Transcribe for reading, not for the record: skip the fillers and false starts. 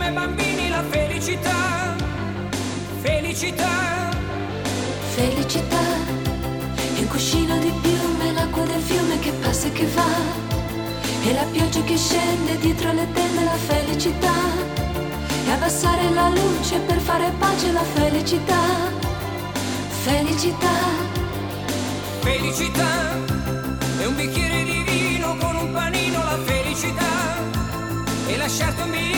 ai bambini la felicità. Felicità. Felicità è un cuscino di piume, l'acqua del fiume che passa e che va, e la pioggia che scende dietro le tende, la felicità. E abbassare la luce per fare pace, la felicità. Felicità. Felicità.